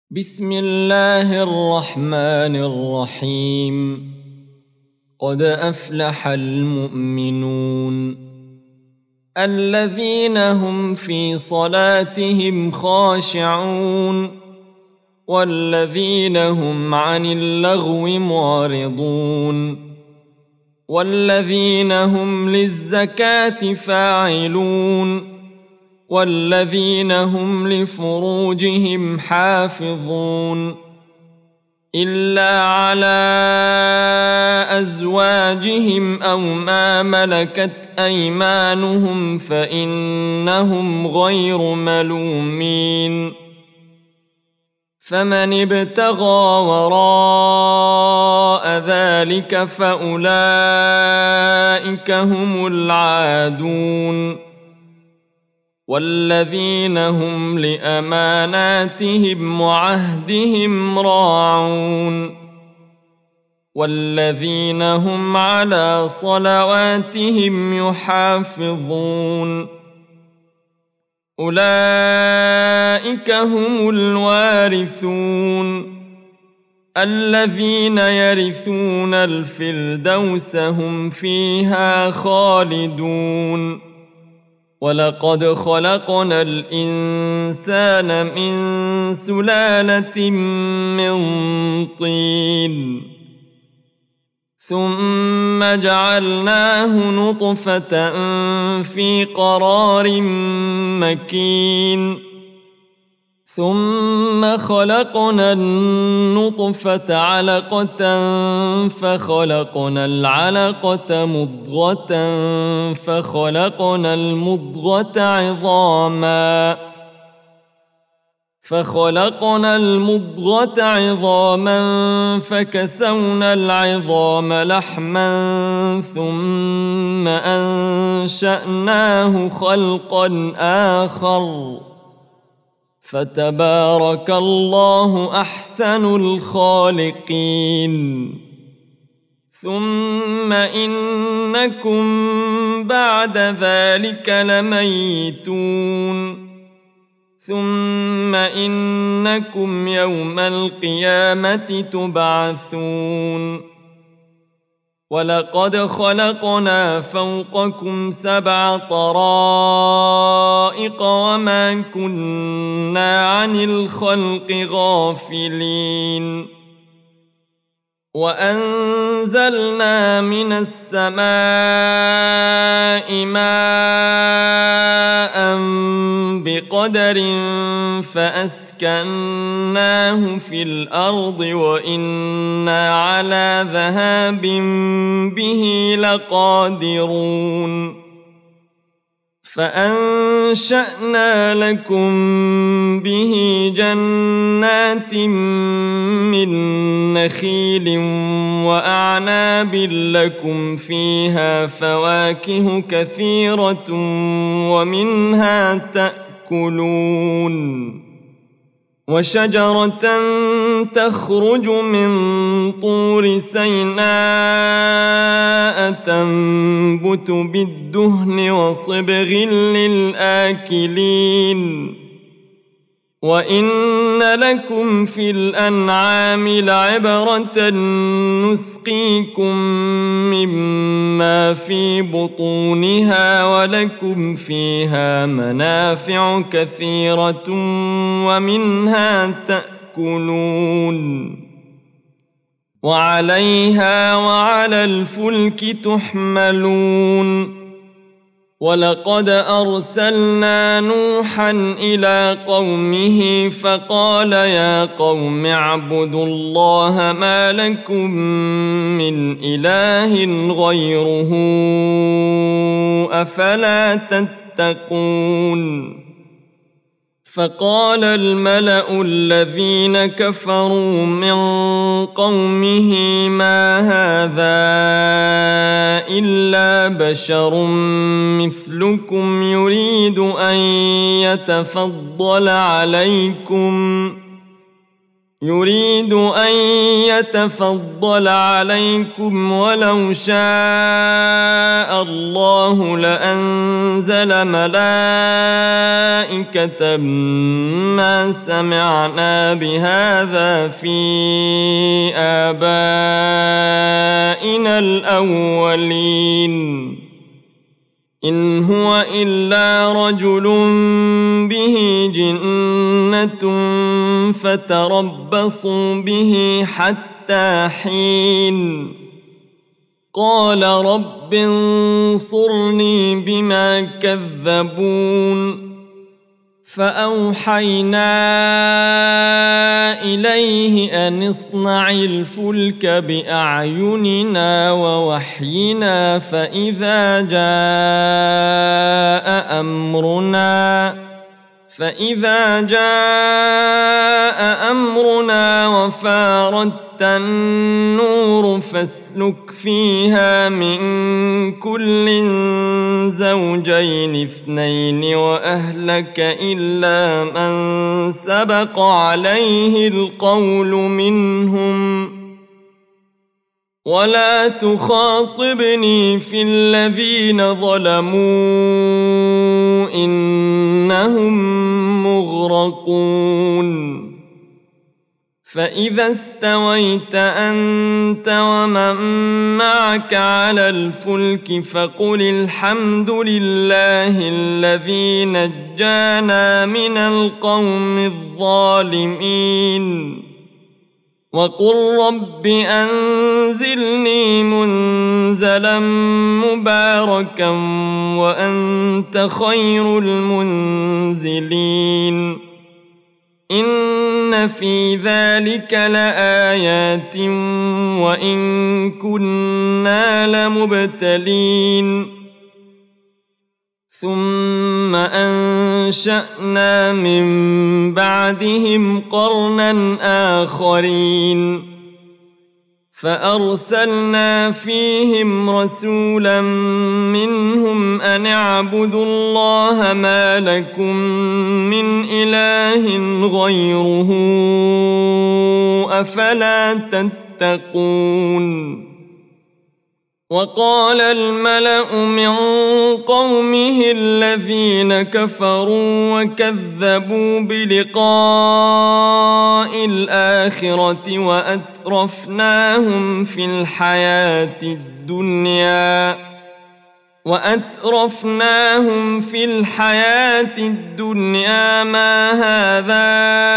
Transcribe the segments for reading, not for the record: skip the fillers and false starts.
بسم الله الرحمن الرحيم. قد أفلح المؤمنون الذين هم في صلاتهم خاشعون والذين هم عن اللغو معرضون والذين هم للزكاة فاعلون والذين هم لفروجهم حافظون إلا على أزواجهم أو ما ملكت أيمانهم فإنهم غير ملومين. فمن ابتغى وراء ذلك فأولئك هم العادون والذين هم لأماناتهم وعهدهم راعون والذين هم على صلواتهم يحافظون. أولئك هم الوارثون الذين يرثون الفردوس هم فيها خالدون. ولقد خلقنا الإنسان من سلالة من طين ثم جعلناه نطفة في قرار مكين ثم خلقنا النطفة علقة فخلقنا العلقة مضغة فخلقنا المضغة عظاما فكسونا العظام لحما ثم أنشأناه خلقا آخر فتبارك الله أحسن الخالقين. ثم إنكم بعد ذلك لميتون ثم إنكم يوم القيامة تبعثون. ولقد خلقنا فوقكم 7 طرائق وما كنا عن الخلق غافلين. وأنزلنا من السماء ماء بقدر فأسكناه في الأرض وإنا على ذهاب به لقادرون. فأنشأنا لكم به جنات من نخيل وأعناب لكم فيها فواكه كثيرة ومنها تأكلون. وشجرة تخرج من طور سيناء تنبت بالدهن وصبغ للآكلين. وإن لكم في الأنعام لعبرة نسقيكم مما في بطونها ولكم فيها منافع كثيرة ومنها تأكلون. وعليها وعلى الفلك تحملون. ولقد أرسلنا نوحا إلى قومه فقال يا قوم اعبدوا الله ما لكم من إله غيره أفلا تتقون. فقال الملأ الذين كفروا من قومه ما هذا إلا بشر مثلكم يريد أن يتفضل عليكم يريد أن يتفضل عليكم ولو شاء الله لأنزل ملائكة ما سمعنا بهذا في آبائنا الأولين إن هو إلا رجل به جنة فتربصوا به حتى حين قال رب انصرني بما كذبون فأوحينا إليه أن اصنع الفلك بأعيننا ووحينا فإذا جاء أمرنا وفاردت النور فاسلك فيها من كل زوجين اثنين وأهلك إلا من سبق عليه القول منهم ولا تخاطبني في الذين ظلموا إنهم مغرقون فإذا استويت أنت ومن معك على الفلك فقل الحمد لله الذي نجانا من القوم الظالمين وقل رب أنزلني منزلا مباركا وأنت خير المنزلين إن في ذلك لآيات وإن كنا لمبتلين ثم أنشأنا من بعدهم قرنا آخرين فأرسلنا فيهم رسولا منهم أن اعبدوا الله ما لكم من إله غيره أفلا تتقون وقال الملأ من قومه الذين كفروا وكذبوا بلقاء الآخرة وأترفناهم في الحياة الدنيا ما هذا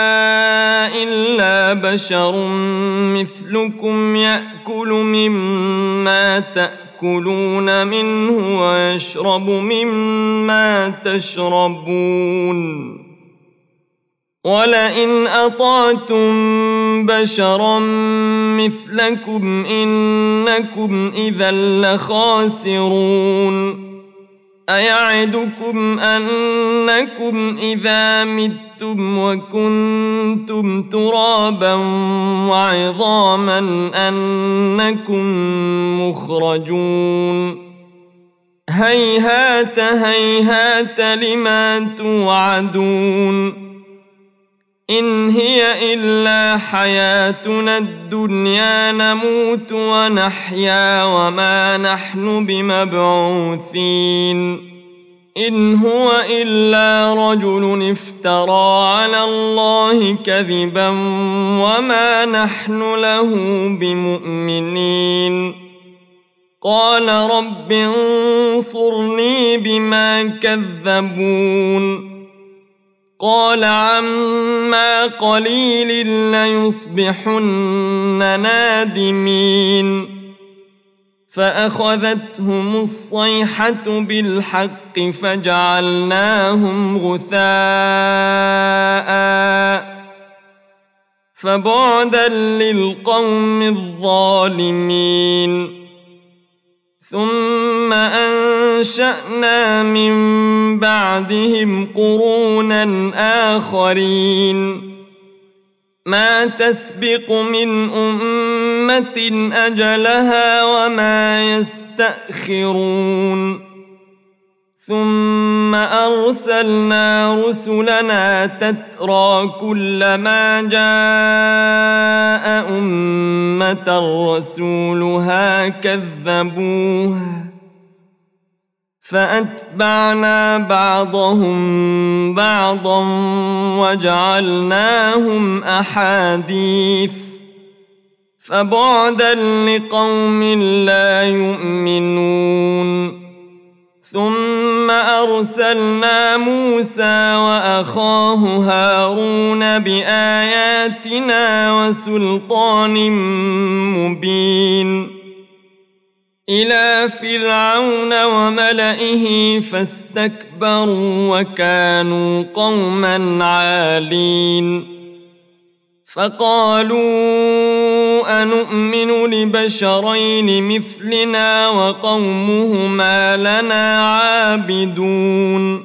إلا بشر مثلكم يأكل مما تأكلون منه ويشرب مما تشربون ولئن أطعتم بشرا مثلكم إنكم إذا لخاسرون أيعدكم أنكم إذا متم وكنتم ترابا وعظاما أنكم مخرجون هيهات هيهات لما توعدون إن هي إلا حياتنا الدنيا نموت ونحيا وما نحن بمبعوثين إن هو إلا رجل افترى على الله كذبا وما نحن له بمؤمنين قال رب انصرني بما كذبون قال عما قليل ليصبحن نادمين فأخذتهم الصيحة بالحق فجعلناهم غثاء فبعدا للقوم الظالمين ثم أنشأنا من بعدهم قرونا آخرين ما تسبق من أمة أجلها وما يستأخرون ثم أرسلنا رسلنا تترى كلما جاء أمة رسولها كذبوه فأتبعنا بعضهم بعضا وجعلناهم أحاديث فبعدا لقوم لا يؤمنون ثم أرسلنا موسى وأخاه هارون بآياتنا وسلطان مبين إلى فرعون وملئه فاستكبروا وكانوا قوما عالين فقالوا أنؤمن لبشرين مثلنا وقومهما لنا عابدون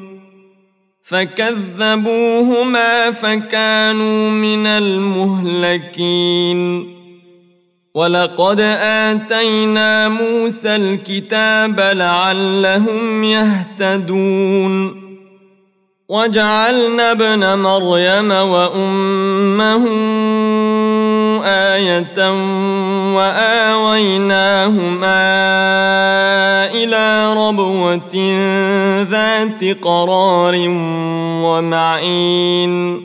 فكذبوهما فكانوا من المهلكين ولقد آتينا موسى الكتاب لعلهم يهتدون وجعلنا ابن مريم وأمه آية وآويناهما إلى ربوة ذات قرار ومعين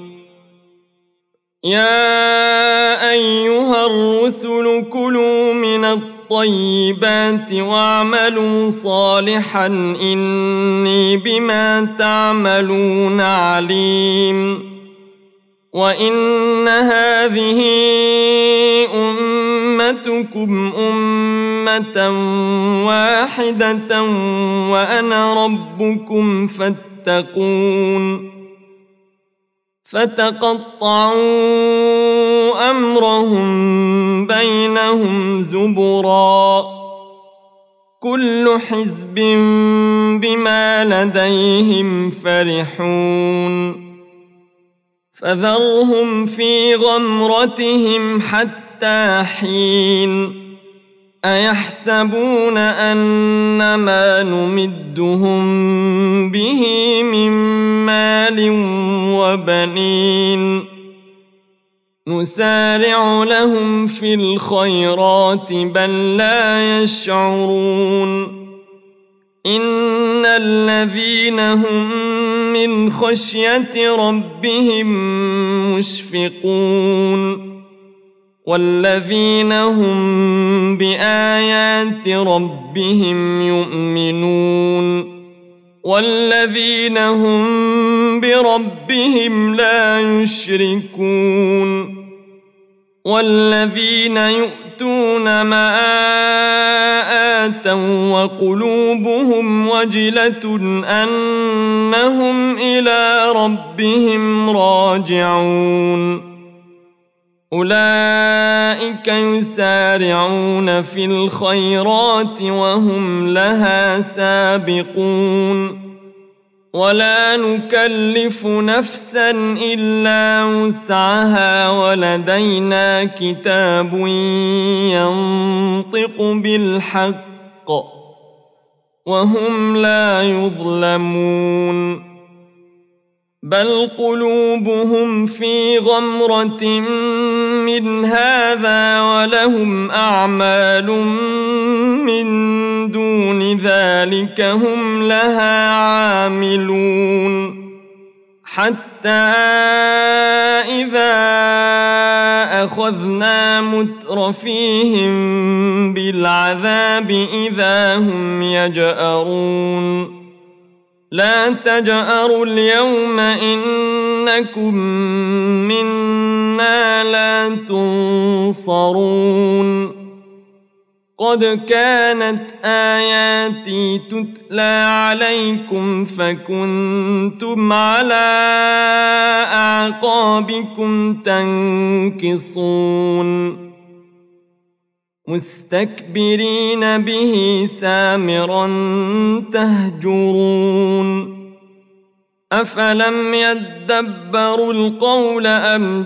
يا أيها الرسل كلوا من الطيبات واعملوا صالحا إني بما تعملون عليم وإن هذه أمتكم أمة واحدة وأنا ربكم فاتقون فتقطعوا أمرهم بينهم زبرا كل حزب بما لديهم فرحون فذرهم في غمرتهم حتى حين أيحسبون أن ما نمدهم به من مال وبنين نسارع لهم في الخيرات بل لا يشعرون إن الذين هم من خشية ربهم مشفقون والذين هم بآيات ربهم يؤمنون والذين هم بربهم لا يشركون والذين يؤتون ما آتوا وقلوبهم وجلة أنهم إلى ربهم راجعون أولئك يسارعون في الخيرات وهم لها سابقون ولا نكلف نفسا إلا وسعها ولدينا كتاب ينطق بالحق وهم لا يظلمون بل قلوبهم في غمرة من هذا ولهم أعمال من دون ذلك هم لها عاملون حتى إذا أخذنا مترفيهم بالعذاب إذا هم يجأرون لا تجأروا اليوم إنكم منا لا تنصرون قد كانت آياتي تتلى عليكم فكنتم على أعقابكم تنكصون مستكبرين به سامرا تهجرون أفلم يدبروا القول أم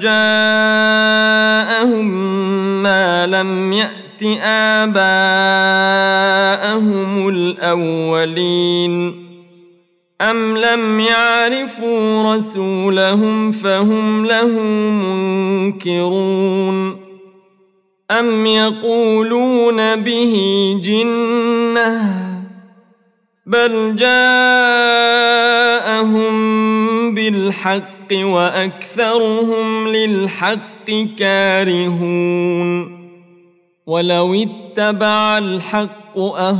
جاءهم ما لم يأت آباءهم الأولين أم لم يعرفوا رسولهم فهم له منكرون أم يقولون به جنة بل جاءهم بالحق وأكثرهم للحق كارهون ولو اتبع الحق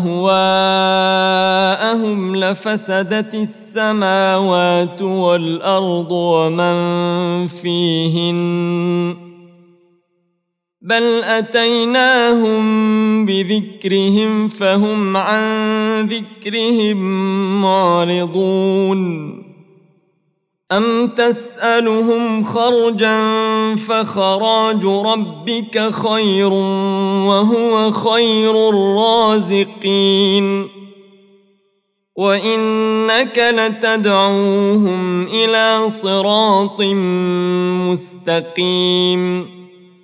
أهواءهم لفسدت السماوات والأرض ومن فيهن بل أتيناهم بذكرهم فهم عن ذكرهم معرضون أم تسألهم خرجا فخراج ربك خير وهو خير الرازقين وإنك لتدعوهم إلى صراط مستقيم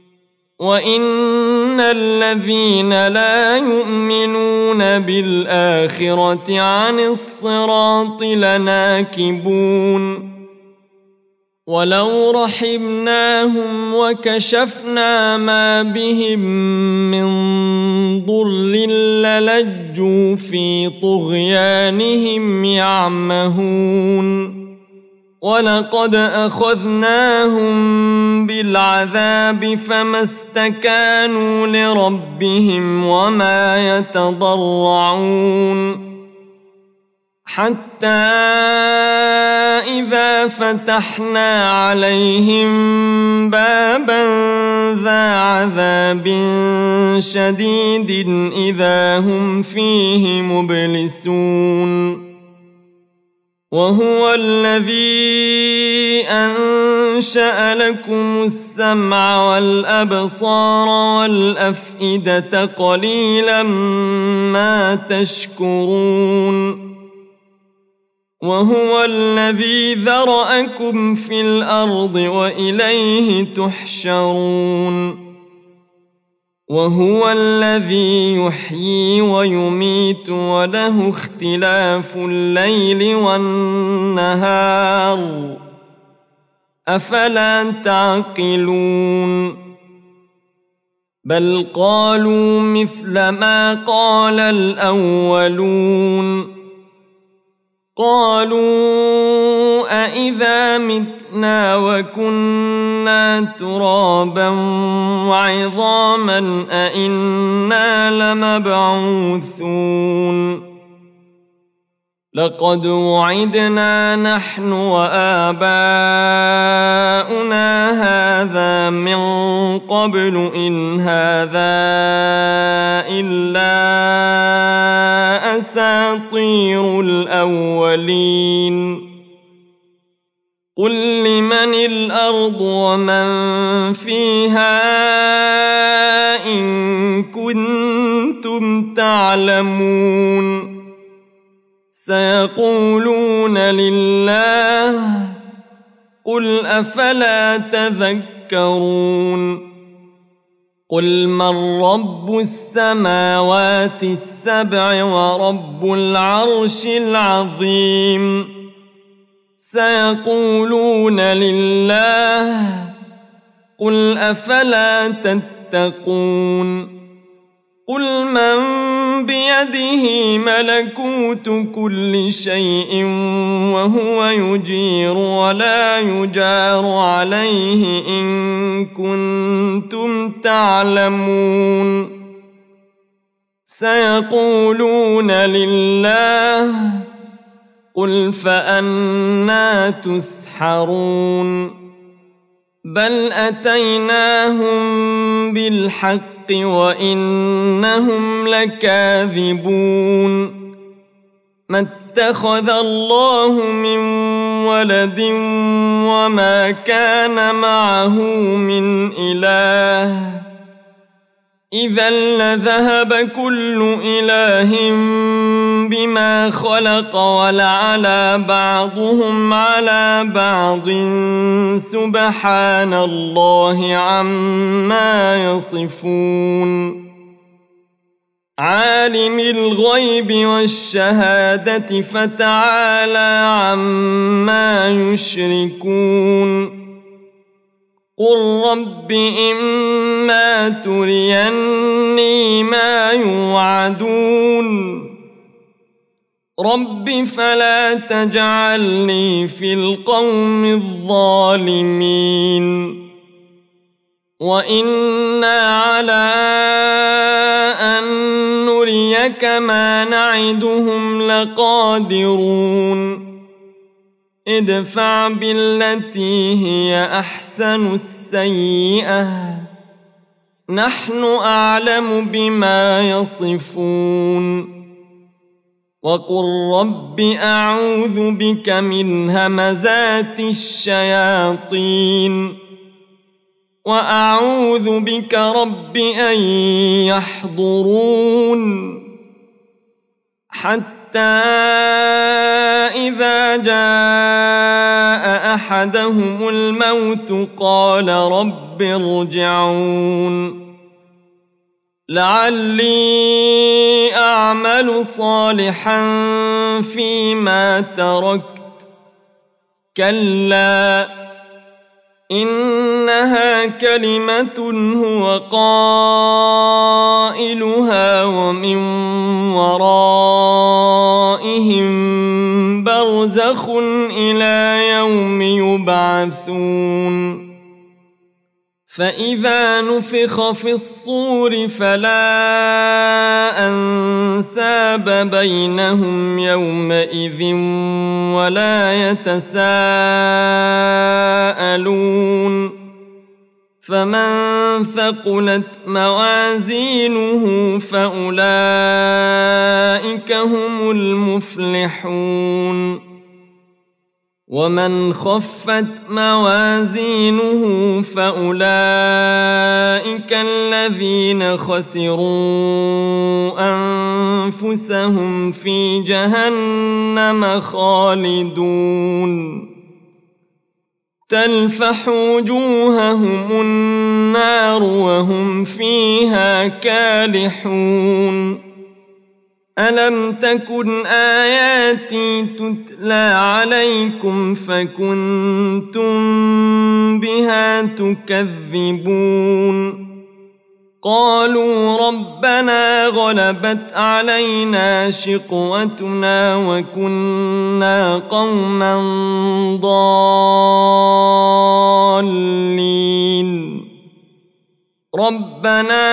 وإن الذين لا يؤمنون بالآخرة عن الصراط لناكبون ولو رحمناهم وكشفنا ما بهم من ضر للجوا في طغيانهم يعمهون ولقد أخذناهم بالعذاب فما استكانوا لربهم وما يتضرعون حتى إذا فتحنا عليهم بابا ذا عذاب شديد إذا هم فيه مبلسون وهو الذي أنشأ لكم السمع والأبصار والأفئدة قليلا ما تشكرون وهو الذي ذرأكم في الأرض وإليه تحشرون وهو الذي يحيي ويميت وله اختلاف الليل والنهار أفلا تعقلون بل قالوا مثل ما قال الأولون قالوا أإذا متنا وكنا ترابا وعظاما أإنا لمبعوثون لقد وعدنا نحن وآباؤنا هذا من قبل إن هذا إلا أساطير الأولين قل لمن الأرض ومن فيها إن كنتم تعلمون سيقولون لله قل أفلا تذكرون قل من رب السماوات السبع ورب العرش العظيم سيقولون لله قل أفلا تتقون قل من بيده ملكوت كل شيء وهو يجير ولا يجار عليه إن كنتم تعلمون سيقولون لله قل فأنى تسحرون بل أتيناهم بالحق وإنهم لكاذبون ما اتخذ الله من ولد وما كان معه من إله إذا لذهب كل إله بما خلق ولعلى بعضهم على بعض سبحان الله عما يصفون عالم الغيب والشهادة فتعالى عما يشركون قل رب إما تريني ما يوعدون رب فلا تجعلني في القوم الظالمين وإنا على أن نريك ما نعدهم لقادرون ادفع بالتي هي أحسن السيئة نحن أعلم بما يصفون وقل رب أعوذ بك من همزات الشياطين وأعوذ بك رب أن يحضرون حتى إذا جاء أحدهم الموت قال رب ارجعون لعلي أعمل صالحا فيما تركت كلا إنها كلمة هو قائلها ومن ورائهم برزخ إلى يوم يبعثون فإذا نفخ في الصور فلا أنساب بينهم يومئذ ولا يتساءلون فمن ثقلت موازينه فأولئك هم المفلحون ومن خفت موازينه فأولئك الذين خسروا أنفسهم في جهنم خالدون تلفح وجوههم النار وهم فيها كالحون ألم تكن آياتي تتلى عليكم فكنتم بها تكذبون قالوا ربنا غلبت علينا شقوتنا وكنا قوما ضالين ربنا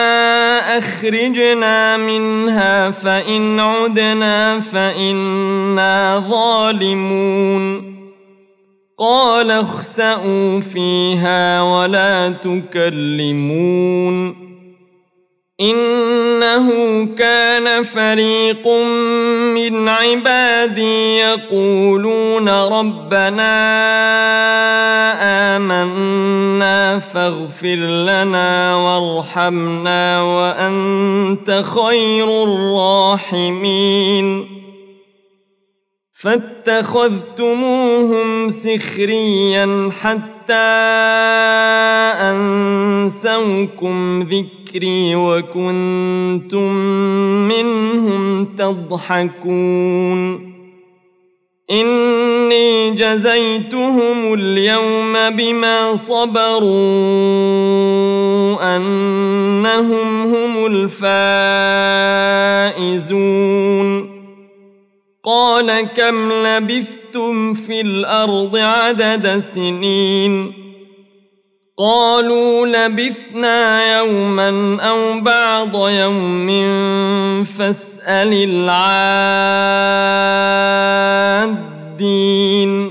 أخرجنا منها فإن عدنا فإنا ظالمون قال اخسئوا فيها ولا تكلمون إنه كان فريق من عبادي يقولون ربنا آمنا فاغفر لنا وارحمنا وأنت خير الراحمين فاتخذتموهم سخريا حتى أنسوكم ذكري وكنتم منهم تضحكون إني جزيتهم اليوم بما صبروا أنهم هم الفائزون قال كم لبثتم في الأرض عدد سنين قالوا لبثنا يوما أو بعض يوم فاسأل العادين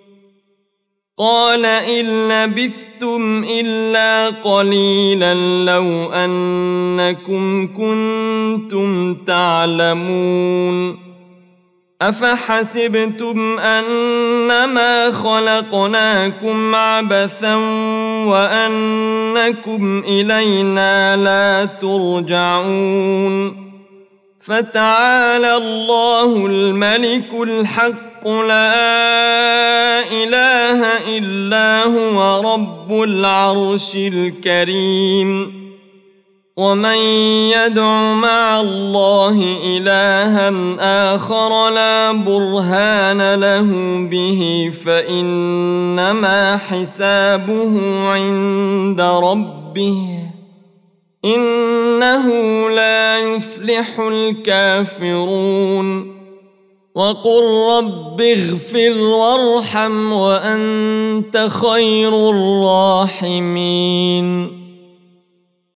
قال إن لبثتم إلا قليلا لو أنكم كنتم تعلمون أفحسبتم أنما خلقناكم عبثا وأنكم إلينا لا ترجعون فتعالى الله الملك الحق لا إله إلا هو رب العرش الكريم ومن يدع مع الله إلها آخر لا برهان له به فإنما حسابه عند ربه إنه لا يفلح الكافرون وقل رب اغفر وارحم وأنت خير الراحمين